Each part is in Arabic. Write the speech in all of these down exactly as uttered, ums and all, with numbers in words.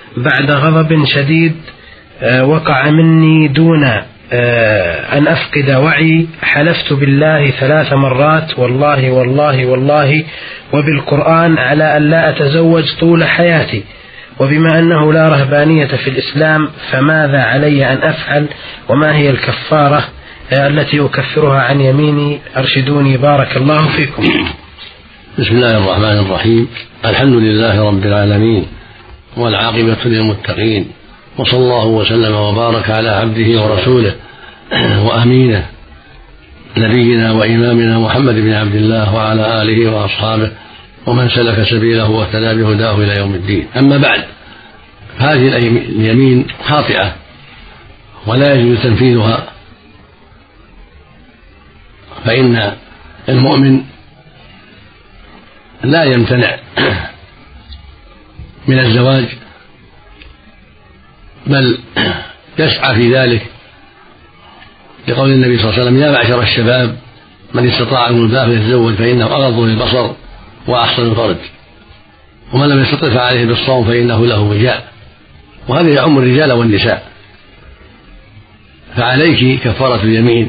بعد غضب شديد وقع مني دون أن أفقد وعي، حلفت بالله ثلاث مرات والله والله والله وبالقرآن على أن لا أتزوج طول حياتي، وبما أنه لا رهبانية في الإسلام فماذا علي أن أفعل، وما هي الكفارة التي أكفرها عن يميني؟ أرشدوني بارك الله فيكم. بسم الله الرحمن الرحيم. الحمد لله رب العالمين، والعاقبة للمتقين، وصلى الله وسلم وبارك على عبده ورسوله وأمينه نبينا وإمامنا محمد بن عبد الله وعلى آله وأصحابه ومن سلك سبيله واهتدى بهداه إلى يوم الدين. أما بعد، هذه اليمين خاطئة ولا يجوز تنفيذها، فإن المؤمن لا يمتنع من الزواج، بل يسعى في ذلك، لقول النبي صلى الله عليه وسلم: يا معشر الشباب من استطاع منكم الباء فليتزوج فإنه أغض للبصر وأحسن الفرج، ومن لم يستطع فعليه بالصوم فإنه له وجاء. وهذا يعم الرجال والنساء. فعليك كفارة اليمين،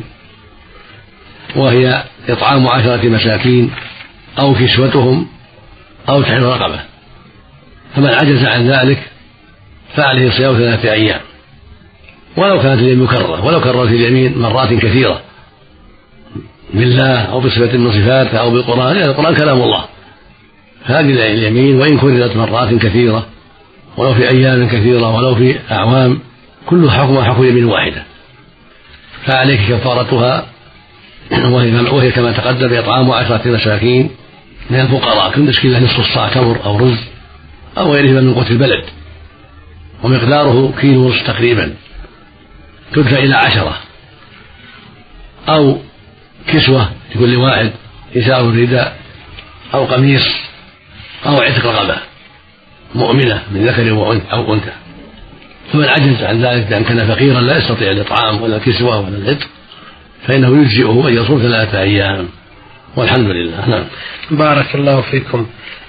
وهي إطعام عشرة مساكين أو كسوتهم أو تحرير رقبة، فمن عجز عن ذلك فعليه صيام ثلاثة أيام، ولو كانت اليمين مكررة، ولو كررت اليمين مرات كثيرة بالله أو بصفة من صفاته أو بالقرآن، لأن القرآن كلام الله. هذه اليمين وإن كررت مرات كثيرة، ولو في أيام كثيرة، ولو في أعوام، كل حكم حكم يمين واحدة، فعليك كفارتها، وهي كما تقدم إطعام عشرة مساكين من الفقراء، كل مسكين له نصف الصاع تمر أو رز أو غيره من قوت البلد، ومقداره كيلو ونصف تقريبا، تدفع إلى عشرة، أو كسوة لكل واحد، إزار رداء أو قميص أو عتق رقبة مؤمنة من ذكر أو أنثى. فمن عجز عن ذلك لأن كان فقيرا لا يستطيع الإطعام ولا الكسوة ولا العتق فإنه يجزئه أن يصوم ثلاثة أيام، والحمد لله. نعم. بارك الله فيكم.